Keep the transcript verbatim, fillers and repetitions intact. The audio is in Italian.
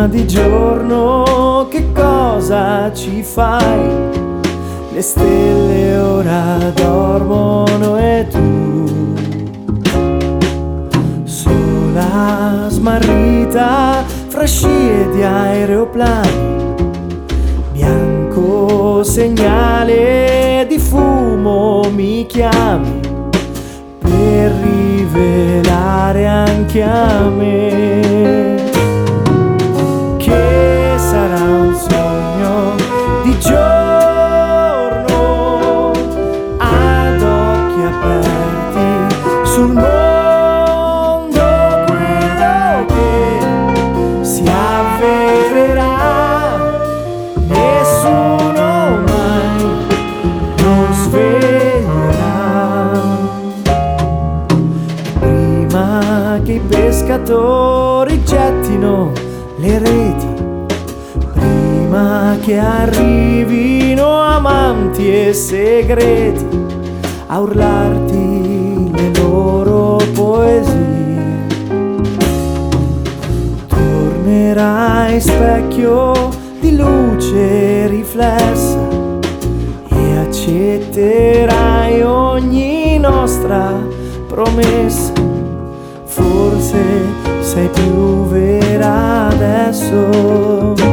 Ma di giorno che cosa ci fai? Le stelle ora dormono e tu, sola smarrita fra scie di aeroplani, bianco segnale di fumo mi chiami per rivelare anche a me che sarà un sogno di giorno ad occhi aperti sul mondo, quello che si avvererà, nessuno mai lo sveglierà. Prima che i pescatori gettino le reti, prima che arrivino amanti e segreti a urlarti le loro poesie, tornerai specchio di luce riflessa e accetterai ogni nostra promessa. Forse sei più vera adesso.